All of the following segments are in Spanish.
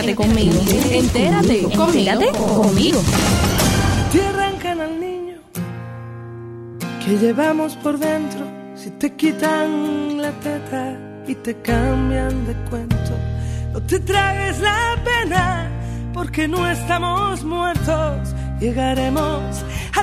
Entérate conmigo. Entérate conmigo. Te arrancan al niño que llevamos por dentro. Si te quitan la teta y te cambian de cuento, no te tragues la pena, porque no estamos muertos. Llegaremos a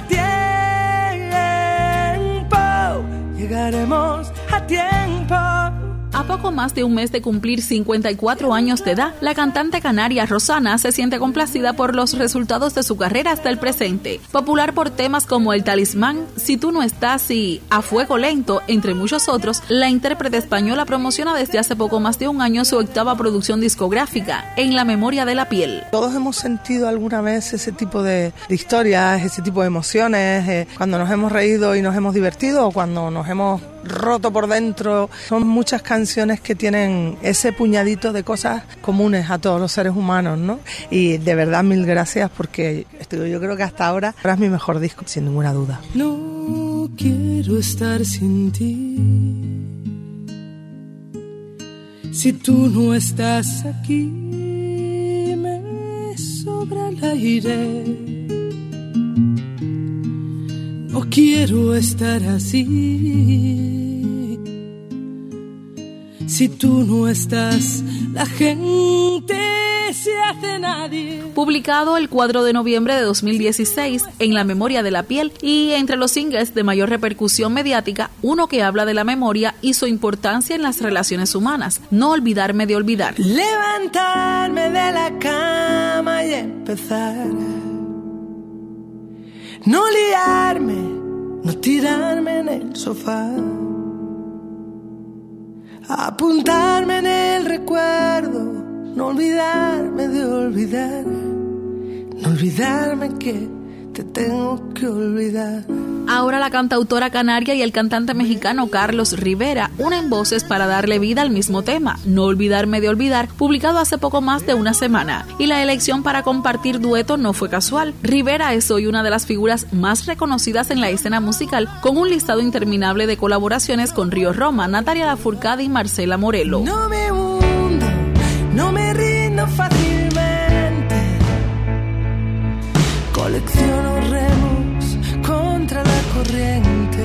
tiempo. Llegaremos a tiempo. A poco más de un mes de cumplir 54 años de edad, la cantante canaria Rosana se siente complacida por los resultados de su carrera hasta el presente. Popular por temas como El Talismán, Si tú no estás y A Fuego Lento, entre muchos otros, la intérprete española promociona desde hace poco más de un año su octava producción discográfica, En la memoria de la piel. Todos hemos sentido alguna vez ese tipo de historias, ese tipo de emociones, cuando nos hemos reído y nos hemos divertido o cuando nos hemos roto por dentro. Son muchas canciones que tienen ese puñadito de cosas comunes a todos los seres humanos, ¿no? Y de verdad mil gracias, porque yo creo que hasta ahora es mi mejor disco, sin ninguna duda. No quiero estar sin ti. Si tú no estás aquí, me sobra el aire. No quiero estar así. Si tú no estás, la gente se hace nadie. Publicado el 4 de noviembre de 2016, En la memoria de la piel, y entre los singles de mayor repercusión mediática, uno que habla de la memoria y su importancia en las relaciones humanas. No olvidarme de olvidar. Levantarme de la cama y empezar. No liarme, no tirarme en el sofá. Apuntarme en el recuerdo, no olvidarme de olvidar, no olvidarme que te tengo que olvidar. Ahora la cantautora canaria y el cantante mexicano Carlos Rivera unen voces para darle vida al mismo tema, No olvidarme de olvidar, publicado hace poco más de una semana. Y la elección para compartir dueto no fue casual. Rivera es hoy una de las figuras más reconocidas en la escena musical, con un listado interminable de colaboraciones con Río Roma, Natalia Lafourcade y Marcela Morelo. No me hundo, no me rindo fácilmente. Colecciono remos contra la corriente.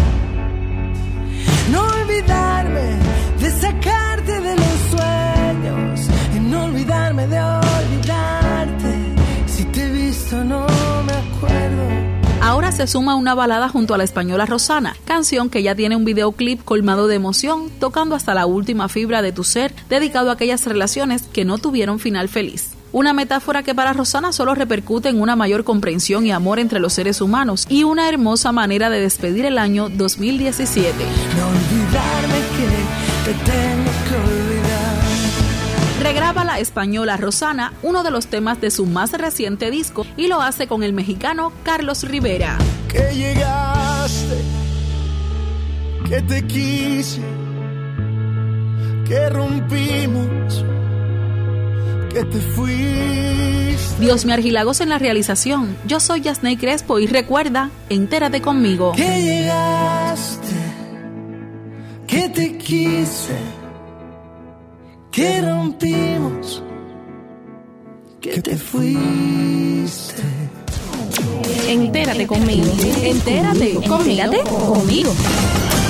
No olvidarme de sacarte de los sueños y no olvidarme de olvidarte. Si te he visto no me acuerdo. Ahora se suma una balada junto a la española Rosana, canción que ya tiene un videoclip colmado de emoción, tocando hasta la última fibra de tu ser, dedicado a aquellas relaciones que no tuvieron final feliz. Una metáfora que para Rosana solo repercute en una mayor comprensión y amor entre los seres humanos y una hermosa manera de despedir el año 2017. No olvidarme que te tengo que olvidar. Regraba la española Rosana uno de los temas de su más reciente disco y lo hace con el mexicano Carlos Rivera. Que llegaste, que te quise, que rompimos, que te fuiste. Dios me argilagos en la realización. Yo soy Yasney Crespo y recuerda, entérate conmigo. Que llegaste, que te quise, que rompimos, que te fuiste. Entérate conmigo. Entérate conmigo.